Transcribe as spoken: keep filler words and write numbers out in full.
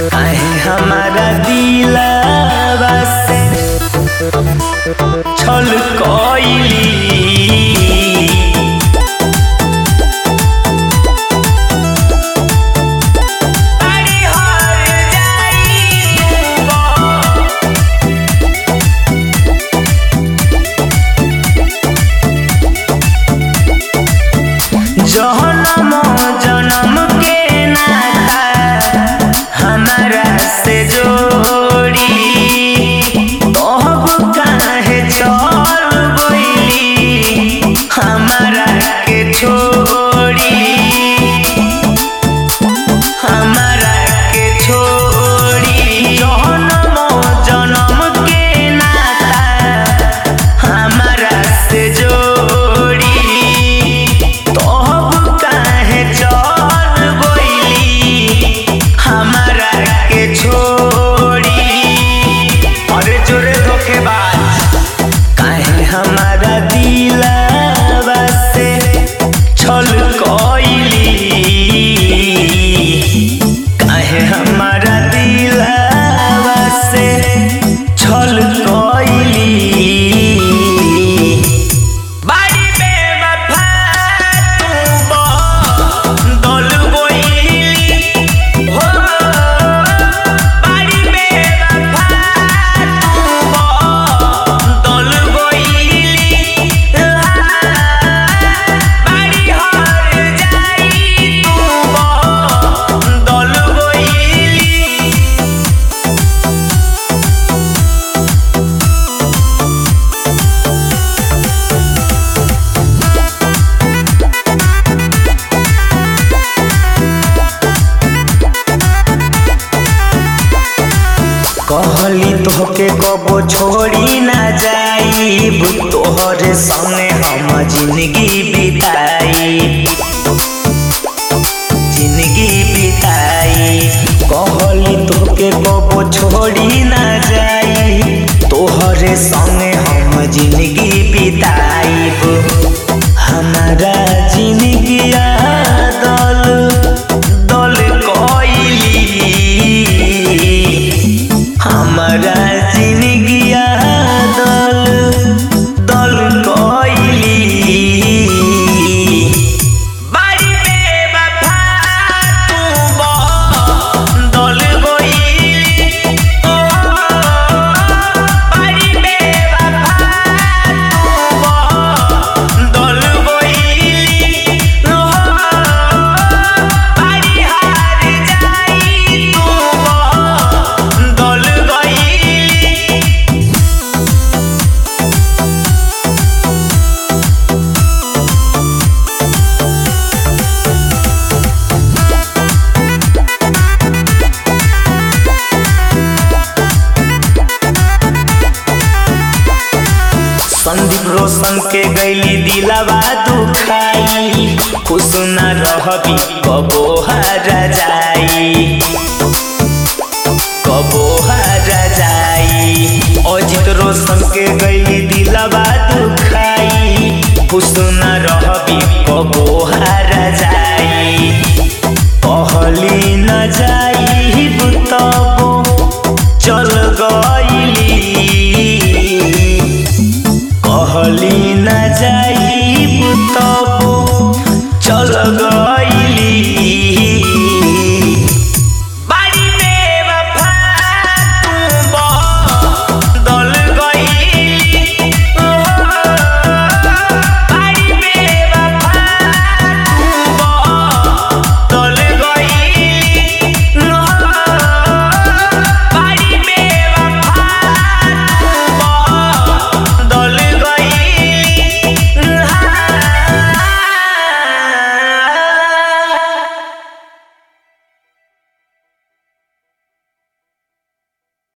काहे हमारा दिलवा से छल कइली जन्म जन्म के नाता हमारा से जोड़ी तब काहे चल गइली हमारा के छोड़ी हमारा के छोड़ी जन्म जन्म के नाता हमारा से जोड़ी हमारा दिलवा से छल कइली काहे हमारा दिलवा से छल कइली बाड़ी बेवफा तू बदल गइली हो बाड़ी बेवफा तू कहली तोहके कबो छोड़ी ना जाइब तोहरे संगे हम जिंदगी बिताई जिंदगी बिताई कहली तोहके कबो छोड़ी ना जाइब तोहरे संगे हम जिंदगी बिताइब हमारा जिंदगी दल दल कइली हमारा जिंदगिया दल दल कइली बाड़ी बेवफा तू बदल गइली ओ बाड़ी बेवफा तू बदल गइली ओ बाड़ी हार जाई तू बदल संदीप रोशन के गैली दिलवा दुखाई खुश न रहबी कबो हारा जाई कबो हारा जाई अजित रोशन के गैली दिलवा दुखाई खुश न रहबी कबो हारा जाई।